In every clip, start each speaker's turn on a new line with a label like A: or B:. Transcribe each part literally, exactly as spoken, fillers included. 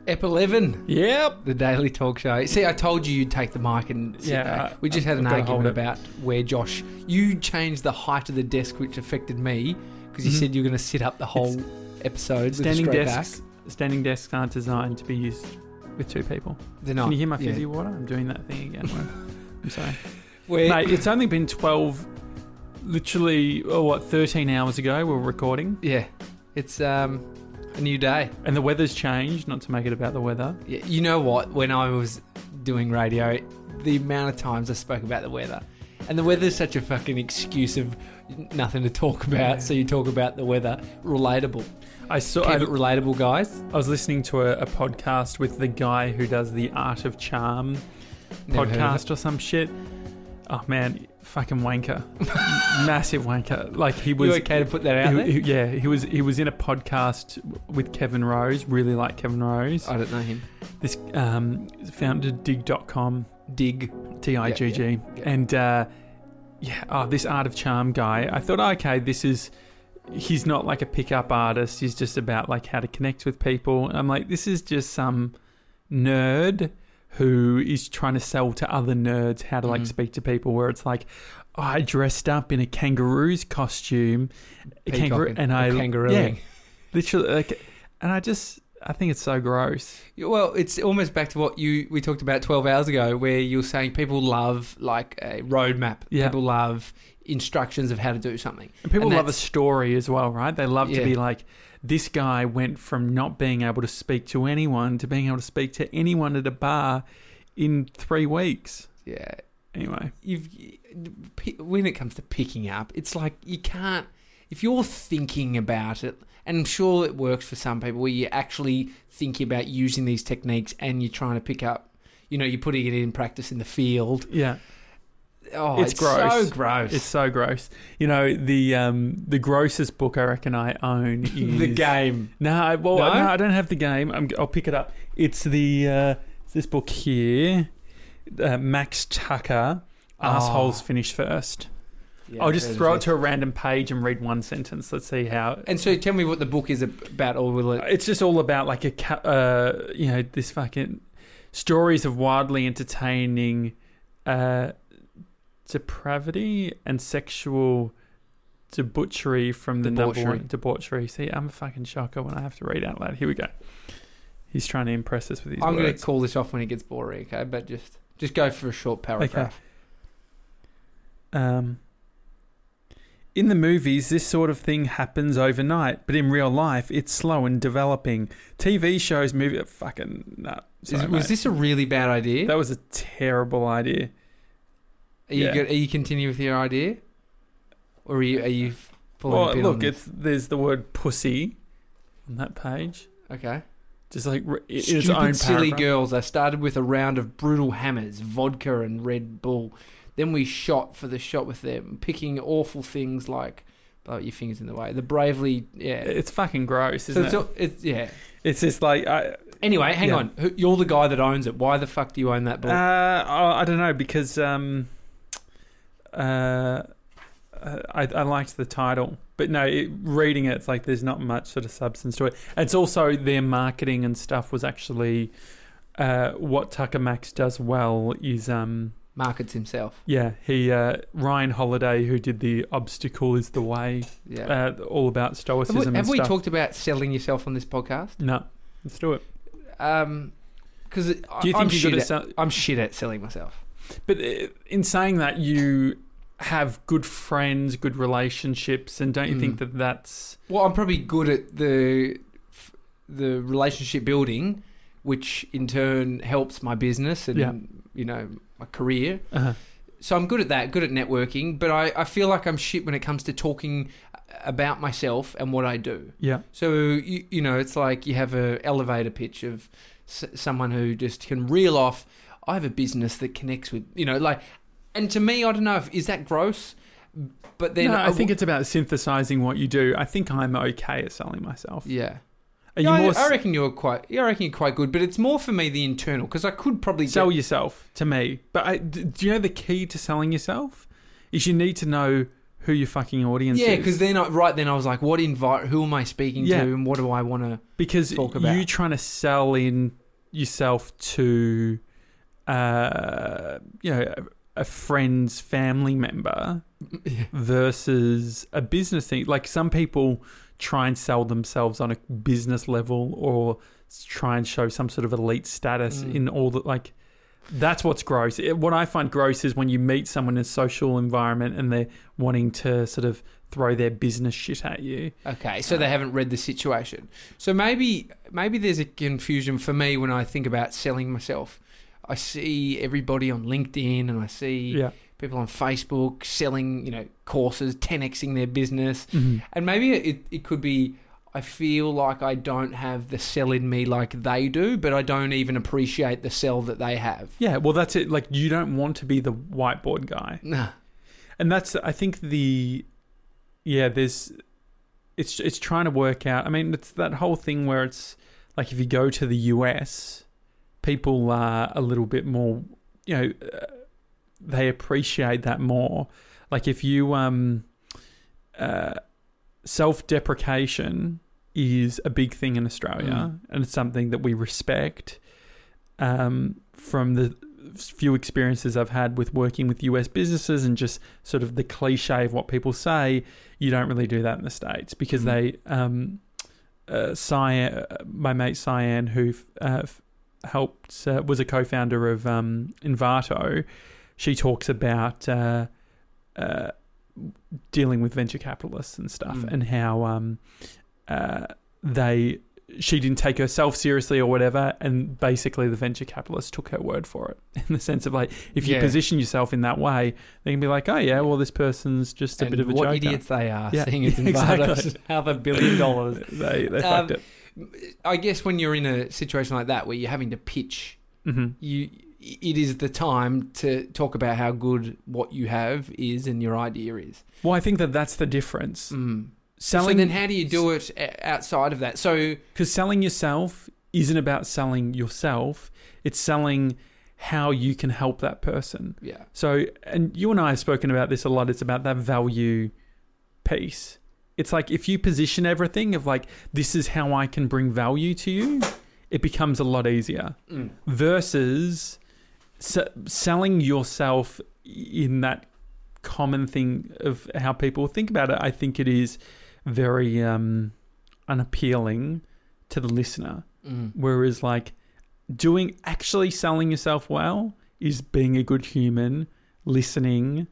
A: Ep eleven.
B: Yep.
A: The Daily Talk Show. See, I told you you'd take the mic and sit
B: Yeah,
A: back.
B: I-
A: We just
B: I've
A: had an
B: gotta
A: argument
B: hold it.
A: about where Josh... You changed the height of the desk, which affected me, because you
B: Mhm.
A: said you were going to sit up the whole episode with a
B: Standing
A: straight
B: desks.
A: back.
B: Standing desks aren't designed to be used with two people.
A: They're not.
B: Can you hear my
A: Yeah.
B: fizzy water? I'm doing that thing again. I'm sorry.
A: Where-
B: Mate, it's only been twelve, literally, oh, what, thirteen hours ago we were recording.
A: Yeah. It's um, a new day.
B: And the weather's changed, not to make it about the weather.
A: Yeah, you know what? When I was doing radio, the amount of times I spoke about the weather. And the weather's such a fucking excuse of nothing to talk about,
B: Yeah.
A: so you talk about the weather. Relatable.
B: I saw.
A: Keep
B: I,
A: it relatable, guys.
B: I was listening to a, a podcast with the guy who does the Art of Charm
A: Never heard of
B: podcast or some shit. Oh man, fucking wanker, massive wanker. Like he was.
A: You okay to put that out
B: he-
A: there?
B: he- yeah, he was. He was in a podcast with Kevin Rose. Really like Kevin Rose.
A: I don't know him.
B: This um, founded dig dot com.
A: Dig.
B: T I G G.
A: Yeah, yeah, yeah.
B: And uh, yeah, oh, this Art of Charm guy. I thought, okay, this is. He's not like a pickup artist. He's just about like how to connect with people. And I'm like, this is just some nerd who is trying to sell to other nerds how to like
A: Mhm.
B: speak to people. Where it's like, oh, I dressed up in a kangaroo's costume, a kangaroo,
A: Peacocking
B: and
A: or
B: I
A: kangarooing.
B: yeah, literally like, and I just I think it's so gross.
A: Well, it's almost back to what you we talked about twelve hours ago, where you were saying people love like a roadmap.
B: Yeah.
A: People love instructions of how to do something.
B: And people
A: And
B: love a
A: that's-
B: story as well, right? They love to
A: Yeah.
B: be like, this guy went from not being able to speak to anyone to being able to speak to anyone at a bar in three weeks.
A: Yeah.
B: Anyway,
A: You've when it comes to picking up, it's like you can't if you're thinking about it, and I'm sure it works for some people where you're actually thinking about using these techniques and you're trying to pick up, you know, you're putting it in practice in the field.
B: yeah,
A: Oh,
B: It's
A: it's,
B: gross.
A: so gross.
B: it's so gross. You know, the um, the grossest book I reckon I own is
A: the game.
B: No, I- well,
A: No?
B: no, I don't have the game. I'm, I'll pick it up. It's the uh, it's this book here, uh, Max Tucker. Assholes
A: Oh.
B: Finish First.
A: Yeah,
B: I'll just
A: I've
B: throw
A: heard
B: it
A: of
B: to a random page and read one sentence. Let's see how.
A: And so, tell me what the book is about, or will it?
B: It's just all about like a ca- uh, you know this fucking stories of wildly entertaining uh, depravity and sexual debauchery from the number
A: Debauchery.
B: one debauchery. See, I'm a fucking shocker when I have to read out loud. Here we go. He's trying to impress us with these
A: I'm going to
B: words.
A: call this off when it gets boring, okay? But just just go for a short paragraph.
B: Um, in the movies, this sort of thing happens overnight, but in real life, it's slow and developing. T V shows, movie, fucking nah. Sorry,
A: Is, was
B: mate.
A: this a really bad idea?
B: That was a terrible idea.
A: Are you
B: yeah.
A: good, are you continuing with your idea, or are you are you pulling a
B: Well,
A: pin
B: look,
A: on this?
B: it's there's the word pussy on that page.
A: Okay.
B: Just like re- in its
A: Stupid,
B: own
A: silly
B: paragraph.
A: girls. I started with a round of brutal hammers, vodka, and Red Bull. Then we shot for the shot with them, picking awful things like, oh, your fingers in the way. The bravely, yeah.
B: It's fucking gross,
A: So
B: isn't
A: it's,
B: it?
A: all- it's yeah.
B: It's just like I,
A: Anyway, hang
B: Yeah.
A: on. Who- You're the guy that owns it. Why the fuck do you own that book?
B: uh, I I don't know because um, uh, I I liked the title, but no, it, reading it, it's like there's not much sort of substance to it. It's also their marketing and stuff was actually uh, what Tucker Max does well is um.
A: Markets himself.
B: Yeah, he uh, Ryan Holiday, who did the Obstacle is the Way,
A: Yeah.
B: uh, all about
A: have
B: stoicism
A: we,
B: and
A: have we
B: stuff.
A: talked about selling yourself on this podcast?
B: No, let's do it.
A: Um, because
B: Do you
A: I'm
B: think you're
A: shit
B: good
A: at,
B: at sell-
A: I'm shit at selling myself.
B: But uh, in saying that, you have good friends, good relationships, and don't you
A: Mm.
B: think that that's
A: Well, I'm probably good at the the relationship building, which in turn helps my business and
B: Yeah.
A: you know my career.
B: uh,
A: So I'm good at that, good at networking. But I, I feel like I'm shit when it comes to talking about myself and what I do.
B: yeah,
A: So you, you know, it's like you have a elevator pitch of s- someone who just can reel off. I have a business that connects with, you know, like, and to me, I don't know if is that gross, but then
B: no, I think it's about synthesizing what you do. I think I'm okay at selling myself.
A: yeah.
B: Are
A: Yeah,
B: you more
A: I, I reckon you're quite. Yeah, I reckon you're quite good, but it's more for me the internal because I could probably
B: sell
A: get,
B: yourself to me? But I, d- do you know the key to selling yourself is you need to know who your fucking audience
A: Yeah,
B: is.
A: because then, I, right then I was like, what invite? Who am I speaking
B: Yeah.
A: to, and what do I want to
B: because
A: talk about?
B: you trying to sell in yourself to, uh, you know, a, a friend's family member
A: Yeah.
B: versus a business thing. Like some people try and sell themselves on a business level or try and show some sort of elite status
A: Mm.
B: in all the like. That's what's gross. It, what I find gross is when you meet someone in a social environment and they're wanting to sort of throw their business shit at you.
A: Okay, so they haven't read the situation. So maybe maybe there's a confusion for me when I think about selling myself. I see everybody on LinkedIn and I see
B: Yeah.
A: people on Facebook selling, you know, courses, ten Xing their business.
B: Mm-hmm.
A: And maybe it, it could be, I feel like I don't have the sell in me like they do, but I don't even appreciate the sell that they have.
B: Yeah, well, that's it. Like, you don't want to be the whiteboard guy.
A: Nah.
B: And that's, I think, the, yeah, there's, it's it's trying to work out. I mean, it's that whole thing where it's, like, if you go to the U S, people are a little bit more, you know, uh, they appreciate that more. Like, if you, um, uh, self-deprecation is a big thing in Australia,
A: Mm.
B: and it's something that we respect. Um, from the few experiences I've had with working with U S businesses and just sort of the cliche of what people say, you don't really do that in the States because
A: Mm.
B: they, um, uh, Cyan, my mate Cyan, who uh, helped, uh, was a co-founder of um, Envato, she talks about uh, uh, dealing with venture capitalists and stuff,
A: Mm.
B: and how um, uh, they she didn't take herself seriously or whatever, and basically the venture capitalists took her word for it in the sense of like, if you
A: Yeah.
B: position yourself in that way, they can be like, oh yeah, well this person's just a
A: And
B: bit of a
A: what
B: joker.
A: idiots they are,
B: Yeah,
A: seeing it's
B: exactly.
A: Envato have a billion dollars.
B: they they
A: Um,
B: fucked it.
A: I guess when you're in a situation like that where you're having to pitch,
B: Mm-hmm.
A: you it is the time to talk about how good what you have is and your idea is.
B: Well, I think that that's the difference.
A: Mm.
B: Selling,
A: so then how do you do it o- outside of that? So
B: because selling yourself isn't about selling yourself; it's selling how you can help that person.
A: yeah.
B: So, and you and I have spoken about this a lot. It's about that value piece. It's like if you position everything of like, this is how I can bring value to you, it becomes a lot easier.
A: Mm.
B: Versus s- selling yourself in that common thing of how people think about it. I think it is very um, unappealing to the listener.
A: Mm.
B: Whereas like doing, actually selling yourself well is being a good human, listening,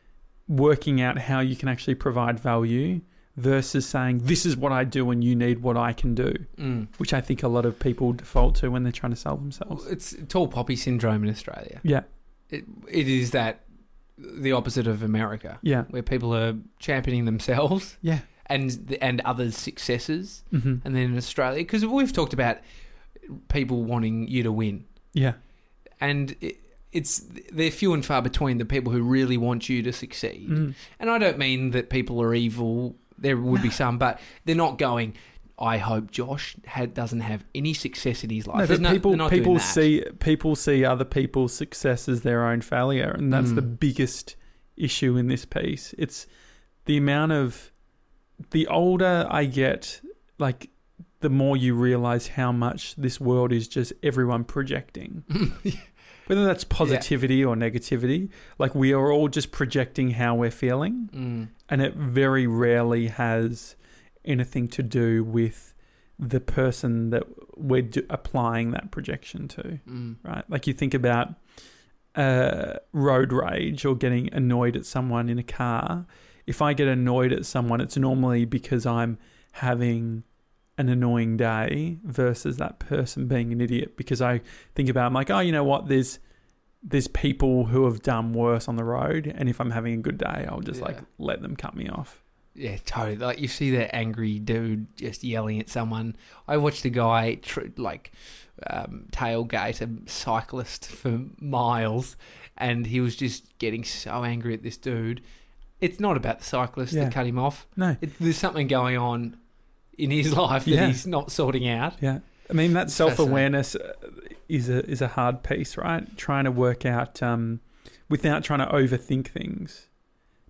B: working out how you can actually provide value versus saying, this is what I do and you need what I can do,
A: Mm.
B: which I think a lot of people default to when they're trying to sell themselves.
A: It's tall poppy syndrome in Australia.
B: Yeah,
A: It, it is that the opposite of America,
B: yeah,
A: where people are championing themselves
B: yeah.
A: and and others' successes.
B: Mm-hmm.
A: And then in Australia, because we've talked about people wanting you to win,
B: Yeah,
A: and it, it's they're few and far between the people who really want you to succeed.
B: mm.
A: And I don't mean that people are evil. There would be some, but they're not going, I hope Josh had, doesn't have any success in his life.
B: No,
A: There's
B: but
A: no-
B: people
A: they're not
B: people
A: doing that.
B: see people see other people's success as their own failure, and that's
A: Mm.
B: the biggest issue in this piece. It's the amount of the older I get, like the more you realize how much this world is just everyone projecting. Whether that's positivity or negativity, like we are all just projecting how we're feeling,
A: Mm.
B: and it very rarely has anything to do with the person that we're do- applying that projection to,
A: Mm.
B: right? Like you think about uh, road rage or getting annoyed at someone in a car. If I get annoyed at someone, it's normally because I'm having an annoying day versus that person being an idiot, because I think about, I'm like, oh, you know what, there's there's people who have done worse on the road, and if I'm having a good day, I'll just
A: Yeah.
B: like let them cut me off.
A: Yeah, totally. Like you see that angry dude just yelling at someone. I watched a guy tr- like um, tailgate a cyclist for miles, and he was just getting so angry at this dude. It's not about the cyclist
B: Yeah.
A: that cut him off.
B: No,
A: It, there's something going on in his life that
B: Yeah.
A: he's not sorting out.
B: yeah. I mean, that
A: It's
B: self-awareness uh, is a is a hard piece, right? Trying to work out um, without trying to overthink things,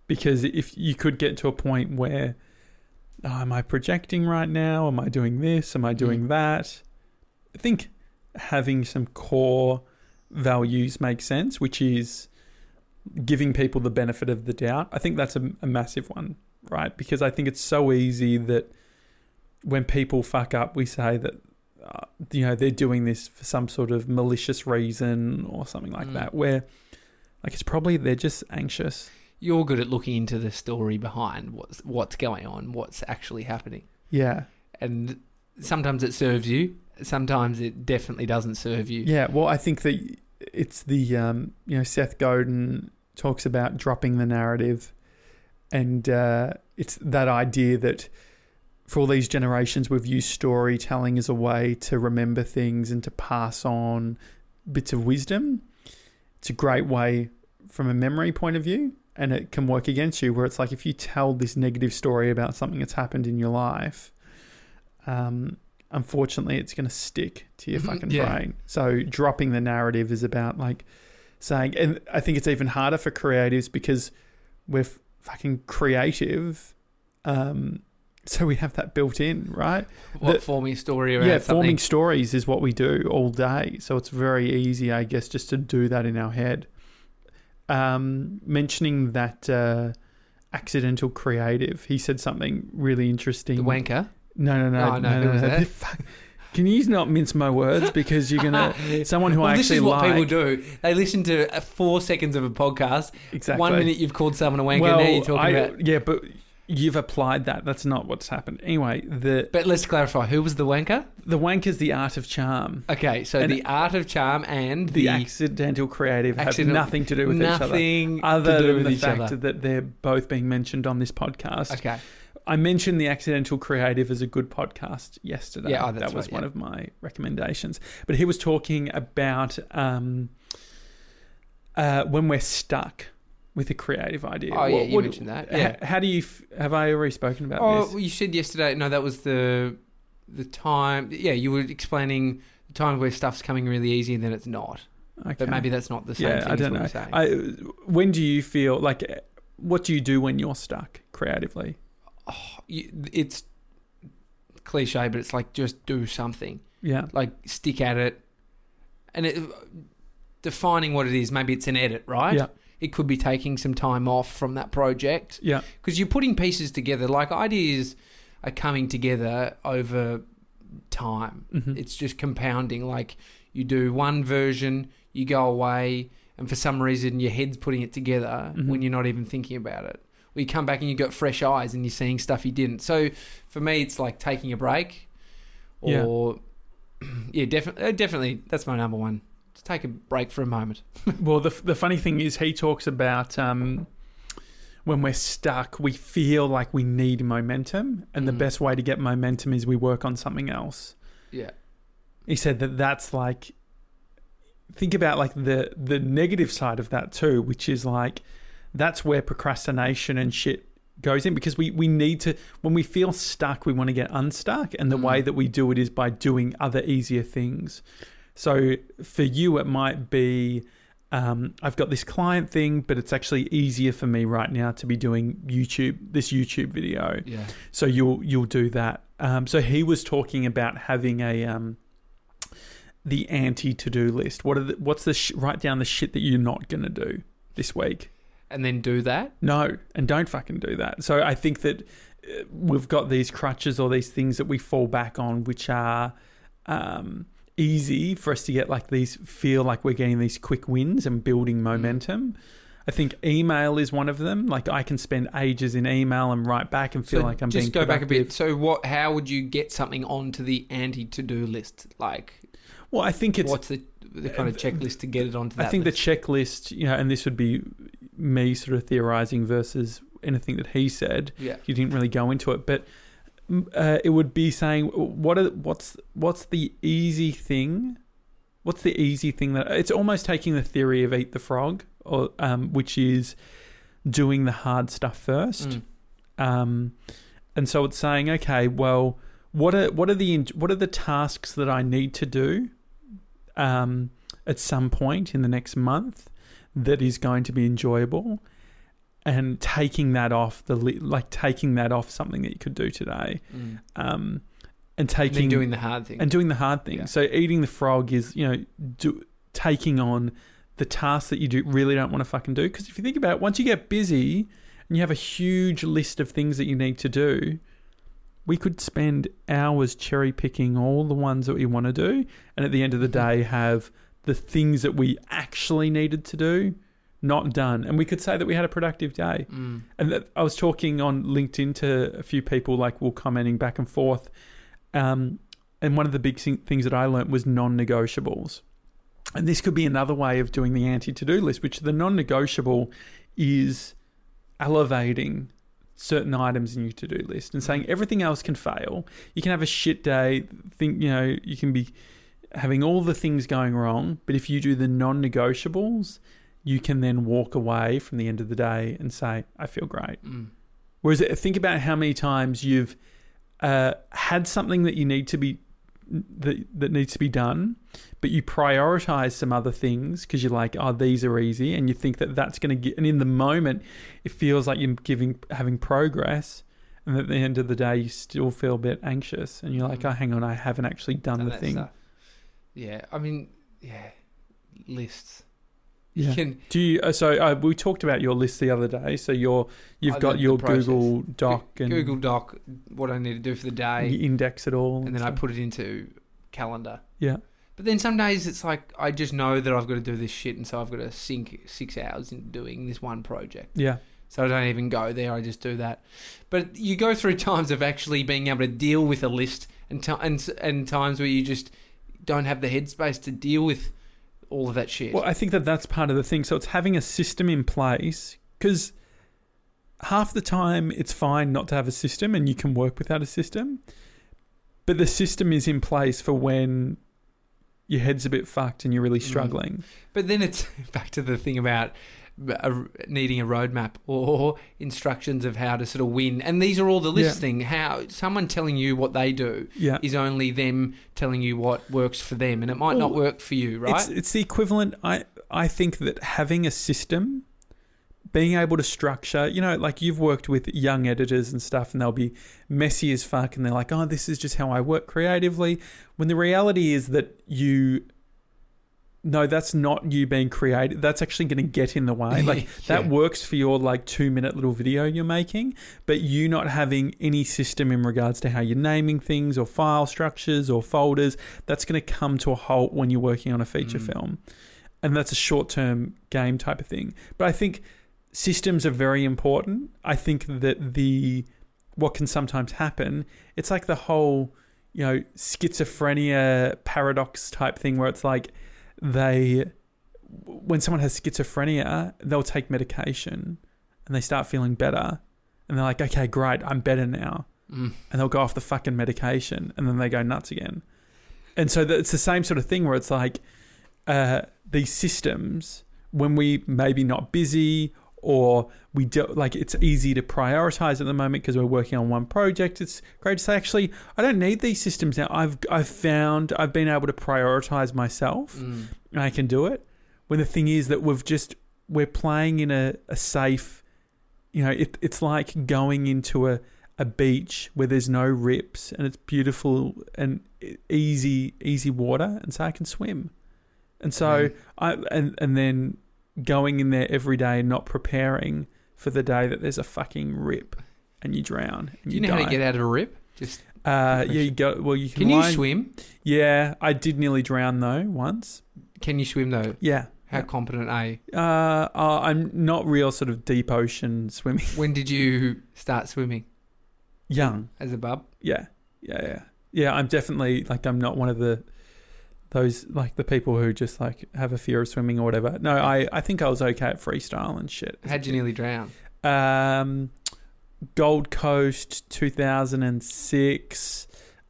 B: because if you could get to a point where, oh, am I projecting right now? Am I doing this? Am I doing
A: Mm.
B: that? I think having some core values makes sense, which is giving people the benefit of the doubt. I think that's a, a massive one, right? Because I think it's so easy that when people fuck up, we say that, uh, you know, they're doing this for some sort of malicious reason or something like
A: Mm.
B: that, where like it's probably they're just anxious.
A: You're good at looking into the story behind what's what's going on, what's actually happening.
B: Yeah.
A: And sometimes it serves you, sometimes it definitely doesn't serve you.
B: Yeah, well, I think that it's the, um, you know, Seth Godin talks about dropping the narrative, and uh, it's that idea that for all these generations we've used storytelling as a way to remember things and to pass on bits of wisdom. It's a great way from a memory point of view, and it can work against you, where it's like if you tell this negative story about something that's happened in your life, um, unfortunately it's going to stick to your fucking
A: Yeah.
B: brain. So dropping the narrative is about like saying, and I think it's even harder for creatives because we're f- fucking creative, um, so we have that built in, right?
A: What,
B: The-
A: forming a story around
B: Yeah,
A: something.
B: forming stories is what we do all day. So it's very easy, I guess, just to do that in our head. Um, mentioning that uh, accidental creative, he said something really interesting.
A: The wanker.
B: No, no, no.
A: Oh, no, who was that?
B: Fuck. Can you not mince my words, because you're gonna someone who
A: Well,
B: I
A: this
B: actually
A: is what
B: like.
A: people do. They listen to uh, four seconds of a podcast.
B: Exactly.
A: One minute you've called someone a wanker,
B: well,
A: now you're talking
B: I,
A: about...
B: yeah, but you've applied that. That's not what's happened. Anyway, the
A: But let's clarify, who was the wanker?
B: the wanker's the art of charm.
A: Okay, so
B: And
A: the art of charm and
B: The,
A: the,
B: accidental creative have
A: accidental-
B: nothing to do with each other.
A: nothing
B: Other
A: to do
B: than
A: with
B: the
A: each
B: fact
A: other.
B: that they're both being mentioned on this podcast.
A: Okay.
B: I mentioned The Accidental Creative as a good podcast yesterday.
A: Yeah, oh, that's
B: that was
A: right,
B: one
A: yeah.
B: of my recommendations. But he was talking about um, uh, when we're stuck with a creative idea.
A: Oh, yeah,
B: What-
A: you
B: what-
A: mentioned that.
B: h-
A: Yeah.
B: How do you... F- have I already spoken about
A: Oh,
B: this?
A: well, you said yesterday... No, that was the the time... Yeah, you were explaining the time where stuff's coming really easy and then it's not.
B: Okay.
A: But maybe that's not the same
B: yeah,
A: thing
B: I
A: as
B: don't
A: what
B: know.
A: you're saying.
B: I, when do you feel... like? What do you do when you're stuck creatively?
A: Oh, you, it's cliche, but it's like just do something.
B: Yeah.
A: Like stick at it. And it, defining what it is, maybe it's an edit, right?
B: Yeah.
A: It could be taking some time off from that project.
B: Yeah.
A: Because you're putting pieces together. Like ideas are coming together over time.
B: Mhm.
A: It's just compounding. Like you do one version, you go away, and for some reason your head's putting it together
B: Mhm.
A: when you're not even thinking about it. Or you come back and you've got fresh eyes and you're seeing stuff you didn't. So for me, it's like taking a break. Or, yeah, yeah definitely, definitely, that's my number one. Just take a break for a moment.
B: Well, the the funny thing is, he talks about um, when we're stuck, we feel like we need momentum, and the
A: Mhm.
B: best way to get momentum is we work on something else.
A: Yeah.
B: He said that that's like, think about like the the negative side of that too, which is like that's where procrastination and shit goes in, because we we need to, when we feel stuck, we want to get unstuck, and the
A: Mm.
B: way that we do it is by doing other easier things. So for you, it might be, um, I've got this client thing, but it's actually easier for me right now to be doing YouTube, this YouTube video.
A: Yeah.
B: So you'll you'll do that. Um, so he was talking about having a um, the anti to do list. What are the, what's the sh- write down the shit that you're not gonna do this week.
A: And then do that.
B: No, and don't fucking do that. So I think that uh, we've got these crutches or these things that we fall back on, which are um, easy for us to get, like these, feel like we're getting these quick wins and building momentum. Mm. I think email is one of them. Like I can spend ages in email and write back and feel
A: so
B: like I'm
A: just
B: being
A: go back a bit.
B: productive.
A: So what? How would you get something onto the anti-to-do list? Like,
B: Well, I think it's...
A: what's the the kind of checklist to get it onto that
B: I think
A: list?
B: the checklist, you know, and this would be me sort of theorizing versus anything that he said.
A: Yeah.
B: He didn't really go into it, but uh, it would be saying what are what's what's the easy thing? What's the easy thing that it's almost taking the theory of eat the frog, or um, which is doing the hard stuff first.
A: Mm.
B: Um, and so it's saying, okay, well, what are what are the what are the tasks that I need to do um, at some point in the next month that is going to be enjoyable, and taking that off the li- like taking that off something that you could do today,
A: Mm.
B: um, and taking
A: And then doing the hard thing.
B: and doing the hard thing.
A: Yeah.
B: So eating the frog is, you know, do, taking on the tasks that you do really don't want to fucking do. Because if you think about it, once you get busy and you have a huge list of things that you need to do, we could spend hours cherry picking all the ones that we want to do, and at the end of the day have the things that we actually needed to do not done. And we could say that we had a productive day.
A: Mm.
B: And that I was talking on LinkedIn to a few people, like, we were commenting back and forth. Um, and one of the big thing- things that I learned was non-negotiables. And this could be another way of doing the anti-to-do list, which the non-negotiable is elevating certain items in your to-do list and saying everything else can fail. You can have a shit day, think, you know, you can be having all the things going wrong, but if you do the non-negotiables, you can then walk away from the end of the day and say, I feel great.
A: Mm.
B: Whereas think about how many times you've uh, had something that you need to be that that needs to be done, but you prioritize some other things because you're like, oh, these are easy, and you think that that's going to get. And in the moment, it feels like you're giving having progress, and at the end of the day, you still feel a bit anxious, and you're like,
A: Mm.
B: oh, hang on, I haven't actually done
A: Done
B: the
A: that
B: thing.
A: stuff. Yeah, I mean, yeah, lists.
B: Yeah.
A: You can
B: Do you? Uh, so uh, we talked about your list the other day. So you're you've
A: Oh,
B: got
A: the-
B: your
A: the process.
B: Google Doc and
A: Google Doc, what I need to do for the day,
B: you index it all,
A: and then I
B: stuff.
A: put it into calendar.
B: yeah.
A: But then some days it's like I just know that I've got to do this shit, and so I've got to sink six hours into doing this one project.
B: Yeah.
A: So I don't even go there. I just do that. But you go through times of actually being able to deal with a list, and t- and and times where you just don't have the headspace to deal with all of that shit.
B: Well, I think that that's part of the thing. So it's having a system in place, because half the time it's fine not to have a system and you can work without a system. But the system is in place for when your head's a bit fucked and you're really struggling.
A: But then it's back to the thing about a, needing a roadmap or instructions of how to sort of win. And these are all the list
B: Yeah.
A: thing. How someone telling you what they do
B: Yeah.
A: is only them telling you what works for them, and it might not
B: Well,
A: work for you, right?
B: It's, it's the equivalent. I, I think that having a system, being able to structure, you know, like you've worked with young editors and stuff, and they'll be messy as fuck, and they're like, oh, this is just how I work creatively. When the reality is that you, no, that's not you being creative. That's actually going to get in the way. Like
A: Yeah.
B: that works for your like two minute little video you're making, but you not having any system in regards to how you're naming things or file structures or folders, that's going to come to a halt when you're working on a feature
A: Mm.
B: film. And that's a short-term game type of thing. But I think systems are very important. I think that the what can sometimes happen, it's like the whole, you know, schizophrenia paradox type thing where it's like they, when someone has schizophrenia, they'll take medication and they start feeling better. And they're like, okay, great, I'm better now.
A: Mm.
B: And they'll go off the fucking medication and then they go nuts again. And so it's the same sort of thing where it's like uh, these systems, when we maybe not busy or we do, like it's easy to prioritize at the moment because we're working on one project. It's great to say, actually, I don't need these systems now. I've I've found I've been able to prioritize myself
A: Mm.
B: and I can do it. When the thing is that we've just we're playing in a, a safe, you know, it, it's like going into a, a beach where there's no rips and it's beautiful and easy easy water, and so I can swim. And so
A: Mm.
B: I and and then going in there every day and not preparing for the day that there's a fucking rip and you drown. And
A: Do you know how
B: die.
A: to get out of a rip? Just
B: Uh, yeah, you go. Well, you can.
A: can you
B: line-
A: swim?
B: Yeah, I did nearly drown though once.
A: Can you swim though?
B: Yeah.
A: How competent are you?
B: Uh, uh, I'm not real sort of deep ocean swimming.
A: When did you start swimming?
B: Young.
A: As a bub?
B: Yeah. Yeah. Yeah. Yeah. I'm definitely like I'm not one of the those like the people who just like have a fear of swimming or whatever. No, I, I think I was okay at freestyle and shit.
A: How'd you nearly drown?
B: Um, Gold Coast, two thousand six.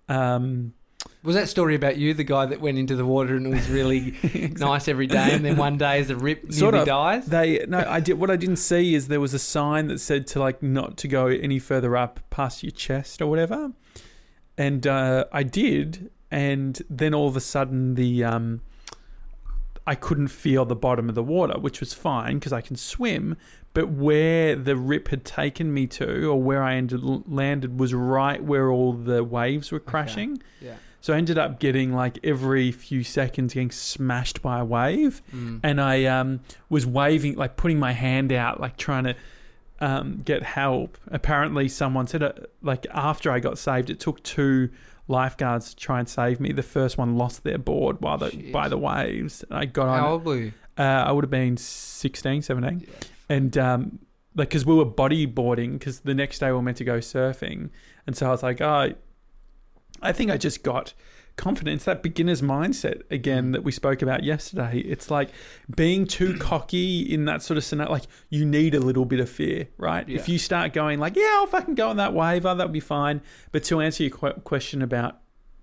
B: Um,
A: Was that story about you, the guy that went into the water and it was really nice every day, and then one day as a rip
B: Sort
A: nearly
B: of.
A: dies?
B: They no, I did. What I didn't see is there was a sign that said to like not to go any further up past your chest or whatever, and uh, I did, and then all of a sudden the um, I couldn't feel the bottom of the water, which was fine because I can swim. But where the rip had taken me to, or where I ended landed, was right where all the waves were crashing.
A: Okay. Yeah.
B: So I ended up getting like every few seconds getting smashed by a wave,
A: Mm.
B: and I um, was waving, like putting my hand out, like trying to um, get help. Apparently, someone said, uh, like after I got saved, it took two lifeguards to try and save me. The first one lost their board while the,
A: Shit.
B: by the waves. And I got
A: How
B: on.
A: old were you?
B: Uh, I would have been sixteen, seventeen.
A: Yeah.
B: And um, like, because we were bodyboarding, because the next day we were meant to go surfing. And so I was like, oh, I think I just got confidence, that beginner's mindset again that we spoke about yesterday. It's like being too cocky in that sort of scenario. Like, you need a little bit of fear, right?
A: Yeah.
B: If you start going like, yeah, I'll fucking go on that wave, oh, that'll be fine. But to answer your qu- question about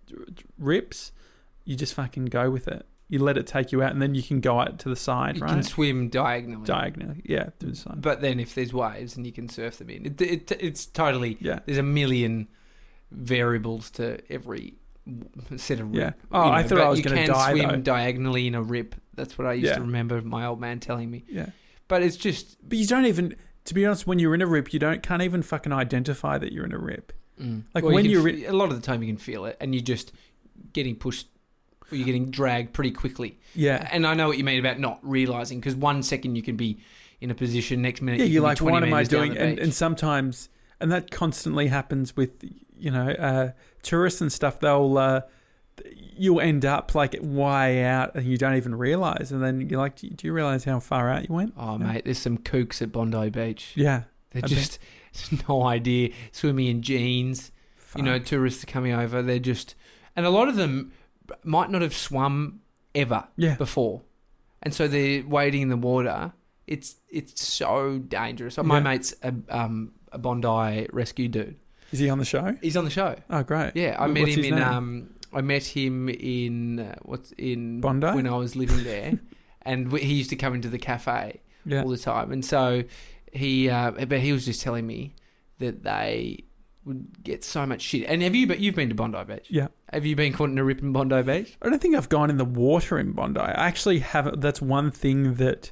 B: rips, you just fucking go with it. You let it take you out, and then you can go out to the side,
A: You
B: right?
A: can swim diagonally.
B: Diagonally, yeah, to the side.
A: But then if there's waves, and you can surf them in. It, it, it's totally...
B: Yeah.
A: There's a million variables to every set of rip.
B: Yeah. Oh, I thought
A: but
B: I was
A: you
B: gonna
A: can
B: die,
A: swim
B: though.
A: diagonally in a rip. That's what I used
B: Yeah.
A: to remember my old man telling me.
B: Yeah.
A: But it's just...
B: But you don't even, to be honest, when you're in a rip, you don't can't even fucking identify that you're in a rip.
A: Mm.
B: Like,
A: Well,
B: when
A: you
B: you're
A: can, f- a lot of the time you can feel it, and you're just getting pushed, or you're getting dragged pretty quickly.
B: Yeah.
A: And I know what you mean about not realizing, because one second you can be in a position, next minute
B: Yeah,
A: you
B: you're
A: can
B: like,
A: be twenty
B: what am I
A: meters down
B: doing?
A: the
B: And,
A: beach.
B: and sometimes, and that constantly happens with, you know, uh, tourists and stuff. They'll, uh, you'll end up like way out, and you don't even realize. And then you're like, do you, do you realize how far out you went?
A: Oh,
B: Yeah.
A: mate, there's some kooks at Bondi Beach.
B: Yeah.
A: They're
B: I
A: just no idea swimming in jeans.
B: Fuck.
A: You know, tourists are coming over. They're just, and a lot of them might not have swum ever
B: Yeah.
A: before, and so they're wading in the water. It's it's so dangerous. My
B: Yeah.
A: mate's a, um, a Bondi rescue dude.
B: Is he on the show?
A: He's on the show.
B: Oh, great.
A: Yeah, I
B: Wh-
A: met
B: what's
A: him
B: his
A: in.
B: name?
A: Um, I met him in uh, what's in
B: Bondi?
A: when I was living there, and we, he used to come into the cafe
B: Yeah.
A: all the time. And so he, uh, but he was just telling me that they would get so much shit. And have you? But you've been to Bondi Beach.
B: Yeah.
A: Have you been caught in a rip in Bondi Beach?
B: I don't think I've gone in the water in Bondi. I actually haven't. That's one thing that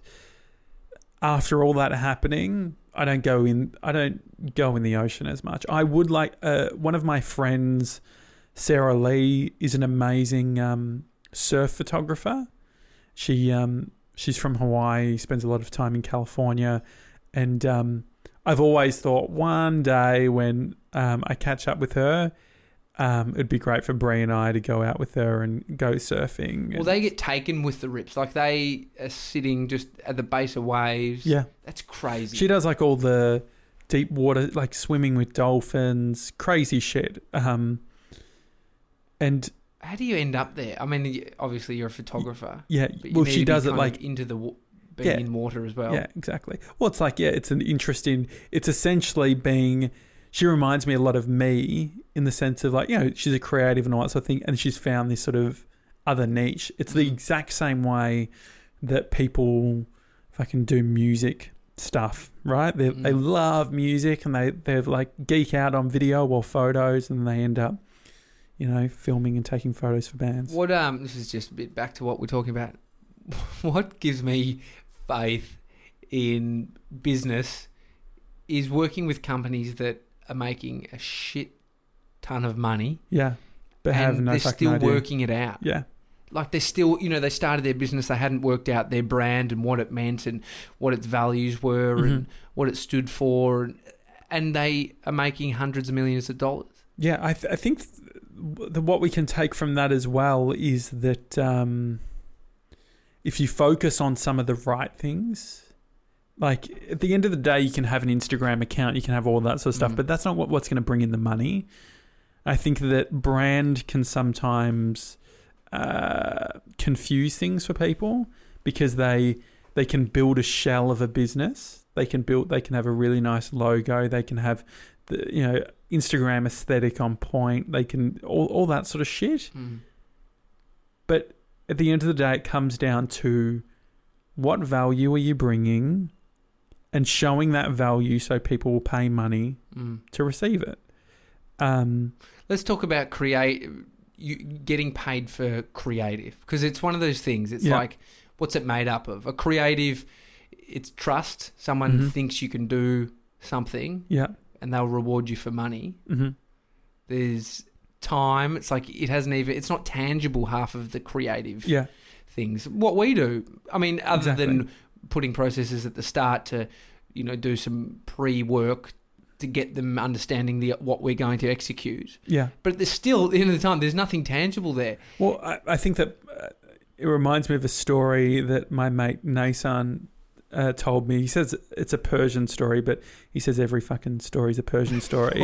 B: after all that happening, I don't go in. I don't go in the ocean as much. I would like. Uh, one of my friends, Sarah Lee, is an amazing um, surf photographer. She um, she's from Hawaii. Spends a lot of time in California, and um, I've always thought one day when um, I catch up with her. Um, it'd be great for Brie and I to go out with her and go surfing.
A: Well,
B: and-
A: they get taken with the rips. Like they are sitting just at the base of waves.
B: yeah,
A: That's crazy.
B: she does like all the deep water, like swimming with dolphins, crazy shit. Um, and
A: How do you end up there? I mean, y- obviously you're a photographer.
B: yeah,
A: But you
B: well,
A: need
B: she
A: to be
B: does it
A: kind
B: like
A: of into the wa- being
B: Yeah.
A: in water as well.
B: yeah, exactly. Well, it's like yeah, it's an interesting. It's essentially being. She reminds me a lot of me in the sense of like, you know, she's a creative and all that sort of thing, and she's found this sort of other niche. It's the
A: Mhm.
B: exact same way that people fucking do music stuff, right? They they
A: Mm.
B: love music and they they like geek out on video or photos, and they end up, you know, filming and taking photos for bands.
A: What um, this is just a bit back to what we're talking about. What gives me faith in business is working with companies that are making a shit ton of money,
B: Yeah, but have
A: and
B: no
A: they're
B: fucking
A: still
B: idea.
A: working it out.
B: Yeah,
A: Like they're still, you know, they started their business, they hadn't worked out their brand and what it meant and what its values were and
B: Mhm.
A: what it stood for, and, and they are making hundreds of millions of dollars.
B: yeah. I th- I think th- the, what we can take from that as well is that um, if you focus on some of the right things. Like, at the end of the day, you can have an Instagram account, you can have all that sort of stuff,
A: Mm.
B: but that's not what, what's going to bring in the money. I think that brand can sometimes uh, confuse things for people because they they can build a shell of a business. They can build, they can have a really nice logo. They can have the, you know, Instagram aesthetic on point. They can all all that sort of shit.
A: Mm.
B: But at the end of the day, it comes down to what value are you bringing and showing that value so people will pay money
A: Mm.
B: to receive it. Um,
A: Let's talk about create you getting paid for creative, because it's one of those things. It's
B: Yeah.
A: like what's it made up of? A creative, it's trust. Someone
B: Mm-hmm.
A: thinks you can do something,
B: Yeah.
A: and they'll reward you for money.
B: Mm-hmm.
A: There's time. It's like it hasn't even. It's not tangible. Half of the creative
B: Yeah.
A: things. What we do. I mean, other
B: Exactly.
A: than putting processes at the start to, you know, do some pre-work to get them understanding the what we're going to execute.
B: Yeah.
A: But there's still, at the end of the time, there's nothing tangible there.
B: Well, I, I think that uh, it reminds me of a story that my mate Nasan uh, told me. He says it's a Persian story, but he says every fucking story is a Persian story.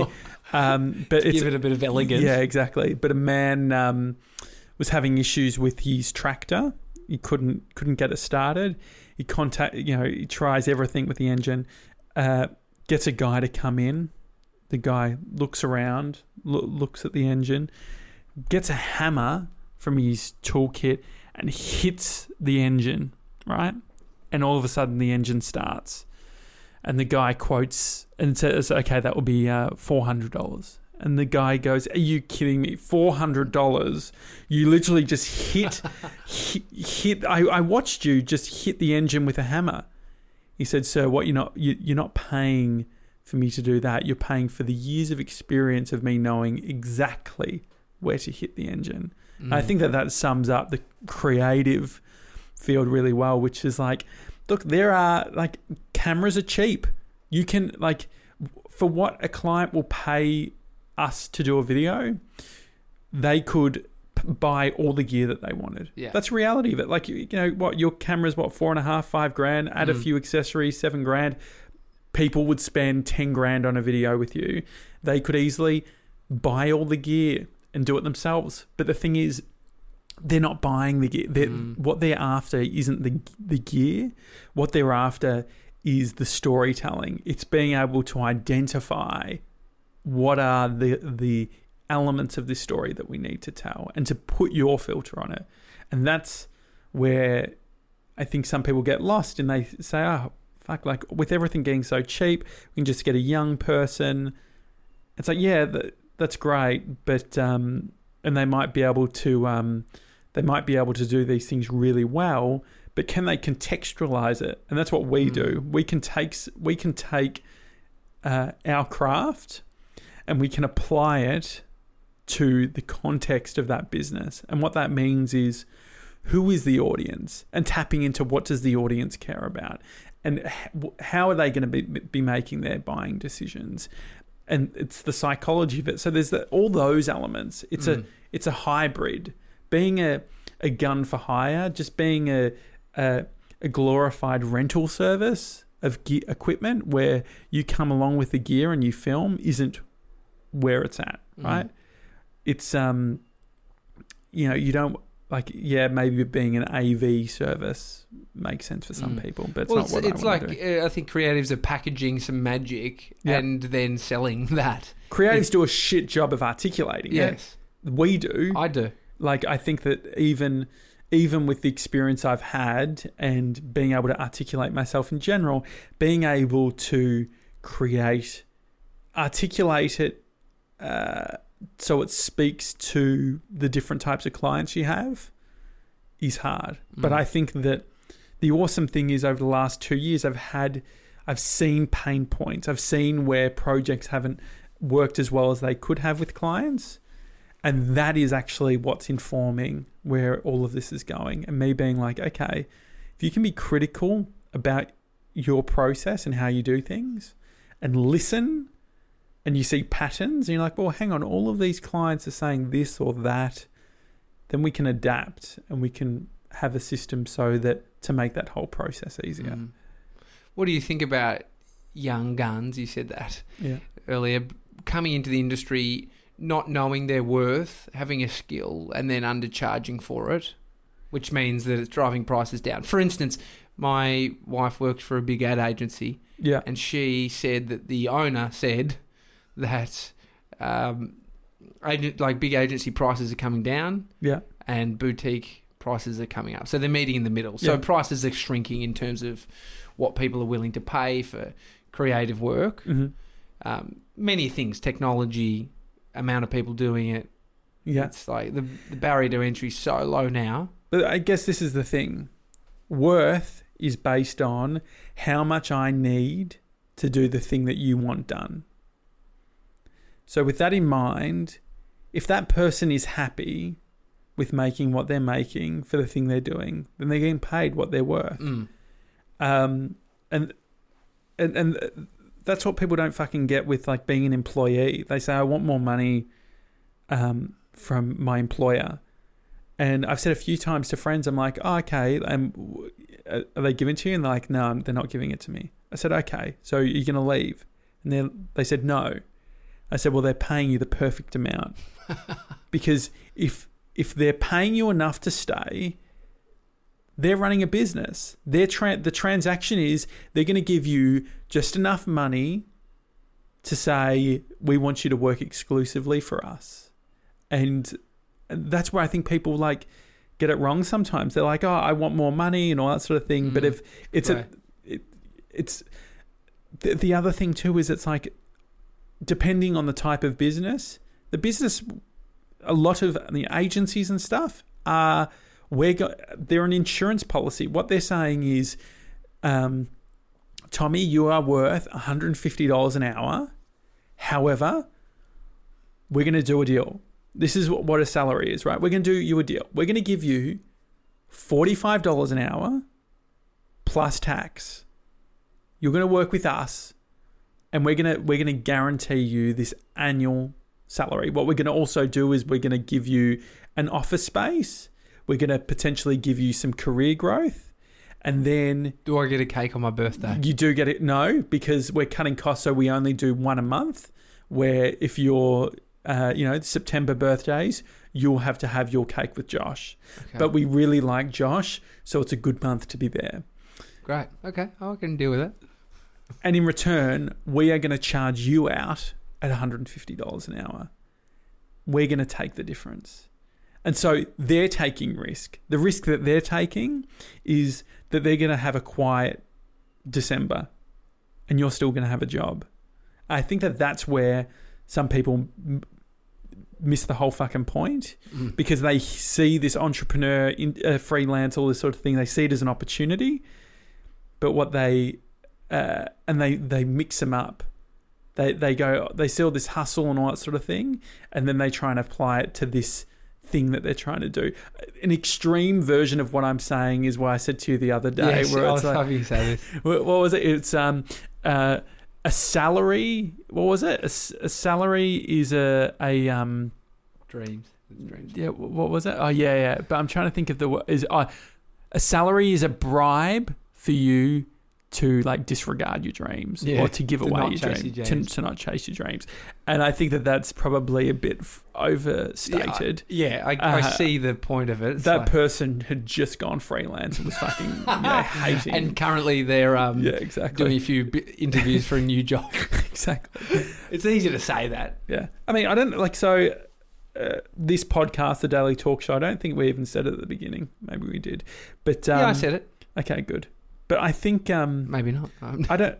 B: um, but it's,
A: Give it a bit of elegance.
B: Yeah, exactly. But a man um, was having issues with his tractor. He couldn't couldn't get it started. He contact, you know, he tries everything with the engine. Uh, gets a guy to come in. The guy looks around, lo- looks at the engine, gets a hammer from his toolkit and hits the engine, right? And all of a sudden the engine starts. And the guy quotes and says, okay, that will be uh, four hundred dollars. And the guy goes, are you kidding me? four hundred dollars? You literally just hit, hit, hit I, I watched you just hit the engine with a hammer. He said, sir, what you're not, you, you're not paying for me to do that. You're paying for the years of experience of me knowing exactly where to hit the engine.
A: Mm.
B: And I think that that sums up the creative field really well, which is like, look, there are like cameras are cheap. You can like, for what a client will pay us to do a video, they could p- buy all the gear that they wanted.
A: Yeah.
B: That's the reality of it. Like, you, you know, what your camera's what, four and a half, five grand, add a
A: Mm.
B: few accessories, seven grand. People would spend ten grand on a video with you. They could easily buy all the gear and do it themselves. But the thing is, they're not buying the gear. They're,
A: Mm.
B: What they're after isn't the the gear. What they're after is the storytelling. It's being able to identify what are the the elements of this story that we need to tell and to put your filter on it. And that's where I think some people get lost and they say, oh, fuck, like with everything getting so cheap, we can just get a young person. It's like, yeah, that, that's great. But, um, and they might be able to, um, they might be able to do these things really well, but can they contextualize it? And that's what we
A: Mm.
B: do. We can take, we can take uh, our craft and we can apply it to the context of that business. And what that means is, who is the audience? And tapping into what does the audience care about? And how are they going to be, be making their buying decisions? And it's the psychology of it. So there's the, all those elements. It's
A: Mm.
B: a it's a hybrid. Being a, a gun for hire, just being a, a, a glorified rental service of gear, equipment where you come along with the gear and you film isn't where it's at, right?
A: Mm.
B: It's, um, you know, you don't, like, yeah, maybe being an A V service makes sense for some
A: Mm.
B: people, but it's
A: Well,
B: not
A: it's,
B: what
A: it's
B: I want
A: like
B: to do.
A: uh, I think creatives are packaging some magic
B: Yeah.
A: and then selling that.
B: Creatives do a shit job of articulating
A: Yes,
B: it. We do.
A: I do.
B: Like, I think that even even with the experience I've had and being able to articulate myself in general, being able to create, articulate it uh, so it speaks to the different types of clients you have is hard. But
A: Mm.
B: I think that the awesome thing is over the last two years, I've had, I've seen pain points. I've seen where projects haven't worked as well as they could have with clients. And that is actually what's informing where all of this is going. And me being like, okay, if you can be critical about your process and how you do things and listen and you see patterns and you're like, well, hang on, all of these clients are saying this or that, then we can adapt and we can have a system so that to make that whole process easier.
A: Mm. What do you think about young guns? You said that
B: Yeah.
A: earlier. Coming into the industry, not knowing their worth, having a skill, and then undercharging for it, which means that it's driving prices down. For instance, my wife works for a big ad agency,
B: Yeah.
A: and she said that the owner said that um, agent, like big agency prices are coming down
B: Yeah.
A: and boutique prices are coming up. So they're meeting in the middle. So
B: Yeah.
A: prices are shrinking in terms of what people are willing to pay for creative work.
B: Mm-hmm.
A: Um, many things, technology, amount of people doing it.
B: Yeah.
A: It's like the, the barrier to entry is so low now.
B: But I guess this is the thing. worth is based on how much I need to do the thing that you want done. So with that in mind, if that person is happy with making what they're making for the thing they're doing, then they're getting paid what they're worth.
A: Mm.
B: Um, and, and, and that's what people don't fucking get with like being an employee. They say, I want more money um, from my employer. And I've said a few times to friends, I'm like, oh, okay, um, are they giving it to you? And they're like, no, they're not giving it to me. I said, okay, so you're going to leave? And they they said, no. I said, well, they're paying you the perfect amount. Because if if they're paying you enough to stay, they're running a business. Their tra- the transaction is they're going to give you just enough money to say, we want you to work exclusively for us. And that's where I think people like get it wrong sometimes. They're like, oh, I want more money and all that sort of thing. Mm, but if it's right. a, it, it's the, the other thing too is it's like, depending on the type of business, the business, a lot of the agencies and stuff are, we're go- they're an insurance policy. What they're saying is, um, Tommy, you are worth one hundred fifty dollars an hour. However, we're going to do a deal. This is what, what a salary is, right? We're going to do you a deal. We're going to give you forty-five dollars an hour plus tax. You're going to work with us, and we're going to we're going to guarantee you this annual salary. What we're going to also do is we're going to give you an office space. We're going to potentially give you some career growth. And then...
A: Do I get a cake on my birthday?
B: You do get it. No, because we're cutting costs, so we only do one a month, where if you're, uh, you know, September birthdays, you'll have to have your cake with Josh. Okay. But we really like Josh, so it's a good month to be there.
A: Great. Okay. I can deal with it.
B: And in return, we are going to charge you out at one hundred fifty dollars an hour. We're going to take the difference. And so they're taking risk. The risk that they're taking is that they're going to have a quiet December and you're still going to have a job. I think that that's where some people m- miss the whole fucking point mm. because they see this entrepreneur, in, uh, freelance, all this sort of thing. They see it as an opportunity, but what they, uh, and they, they mix them up. They, they go, they see all this hustle and all that sort of thing, and then they try and apply it to this thing that they're trying to do. An extreme version of what I'm saying is what I said to you the other day.
A: Yes,
B: where
A: I
B: it's
A: was
B: like,
A: having you say this.
B: What was it? It's um uh, a salary. What was it? A, a salary is a a um
A: dreams. dreams.
B: Yeah. What was it? Oh yeah, yeah. But I'm trying to think of the is uh, a salary is a bribe for you to like disregard your dreams yeah, or to give to away your, dream, your dreams, to, to not chase your dreams. And I think that that's probably a bit f- overstated.
A: Yeah, I, yeah, I, uh, I see the point of it. It's
B: that
A: like...
B: person had just gone freelance and was fucking you know, hating.
A: And currently they're um,
B: yeah, exactly.
A: doing a few b- interviews for a new job.
B: Exactly.
A: It's easy to say that.
B: Yeah. I mean, I don't like, so uh, this podcast, the Daily Talk Show, I don't think we even said it at the beginning. Maybe we did. But um,
A: yeah, I said it.
B: Okay, good. But I think... Um,
A: Maybe not.
B: I don't...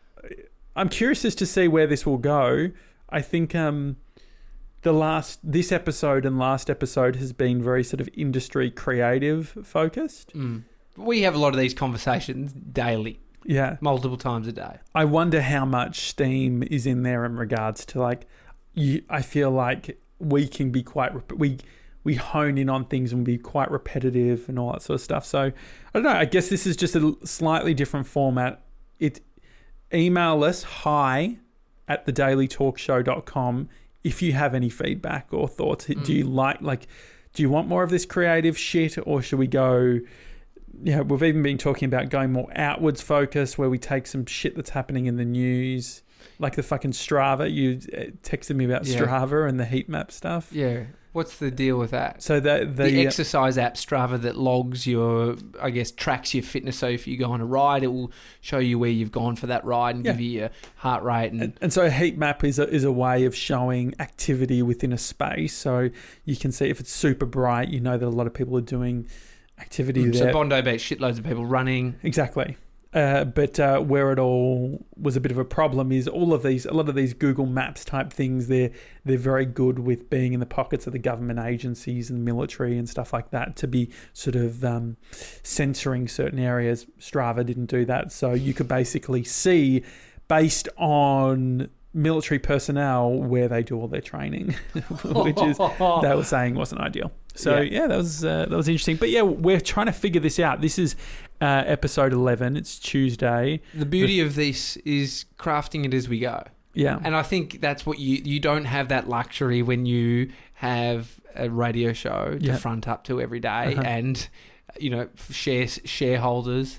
B: I'm curious as to see where this will go. I think um, the last... This episode and last episode has been very sort of industry creative focused.
A: Mm. We have a lot of these conversations daily.
B: Yeah.
A: Multiple times a day.
B: I wonder how much steam is in there in regards to like... You, I feel like we can be quite... We we hone in on things and be quite repetitive and all that sort of stuff. So, I don't know. I guess this is just a slightly different format. It email us hi at the daily talk show dot com if you have any feedback or thoughts. Mm. Do you like, like, do you want more of this creative shit, or should we go, yeah, we've even been talking about going more outwards focus where we take some shit that's happening in the news, like the fucking Strava. You texted me about yeah. Strava and the heat map stuff.
A: Yeah. What's the deal with that?
B: So the, the,
A: the exercise app Strava that logs your, I guess, tracks your fitness. So if you go on a ride, it will show you where you've gone for that ride and yeah. give you your heart rate. And,
B: and, and so a heat map is a, is a way of showing activity within a space. So you can see if it's super bright, you know that a lot of people are doing activity
A: mm,
B: there.
A: So Bondi Beach, shitloads of people running.
B: Exactly. Uh, but uh, where it all was a bit of a problem is all of these, a lot of these Google Maps type things. They're they're very good with being in the pockets of the government agencies and military and stuff like that to be sort of um, censoring certain areas. Strava didn't do that, so you could basically see based on military personnel where they do all their training, which is they were saying wasn't ideal. So yeah, yeah that was uh, that was interesting. But yeah, we're trying to figure this out. This is uh, episode eleven. It's Tuesday.
A: The beauty the, of this is crafting it as we go.
B: Yeah,
A: and I think that's what you you don't have that luxury when you have a radio show to
B: yeah.
A: front up to every day, uh-huh. and you know share shareholders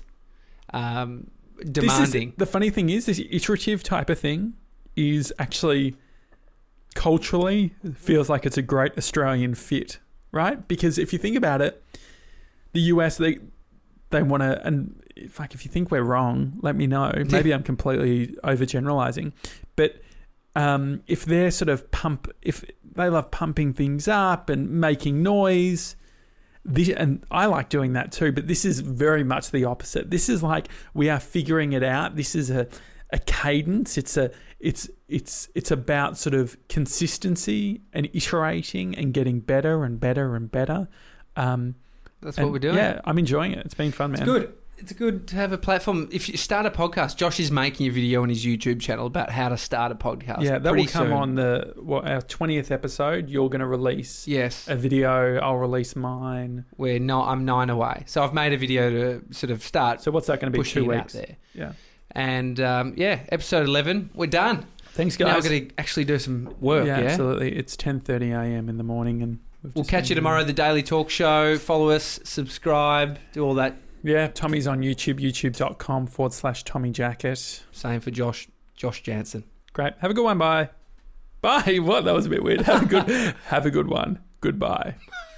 A: um, demanding.
B: Is, the funny thing is, this iterative type of thing is actually culturally feels like it's a great Australian fit, right? Because if you think about it, the U S they they want to, and if like if you think we're wrong, let me know. Maybe I'm completely overgeneralizing, but um, if they're sort of pump, if they love pumping things up and making noise. This, and I like doing that too, but this is very much the opposite. This is like we are figuring it out. This is a a cadence. It's a it's it's it's about sort of consistency and iterating and getting better and better and better. Um,
A: That's
B: and
A: what we're doing.
B: Yeah, I'm enjoying it. It's been fun, man.
A: It's good. It's good to have a platform. If you start a podcast, Josh is making a video on his YouTube channel about how to start a podcast.
B: Yeah, that will come
A: soon.
B: on the what, our twentieth episode. You're going to release
A: yes
B: a video. I'll release mine.
A: We're not. I'm nine away, so I've made a video to sort of start.
B: So what's that going to be? Two
A: it
B: weeks
A: out there.
B: Yeah.
A: And um, yeah, episode eleven, we're done.
B: Thanks, guys.
A: Now we're going to actually do some work.
B: Yeah,
A: yeah?
B: absolutely. It's ten thirty a.m. in the morning, and
A: we'll catch you tomorrow. The Daily Talk Show. Follow us, subscribe, do all that.
B: Yeah, Tommy's on YouTube, youtube.com forward slash Tommy Jacket.
A: Same for Josh, Josh Jansen.
B: Great. Have a good one. Bye. Bye. What? That was a bit weird. Have a good, have a good one. Goodbye.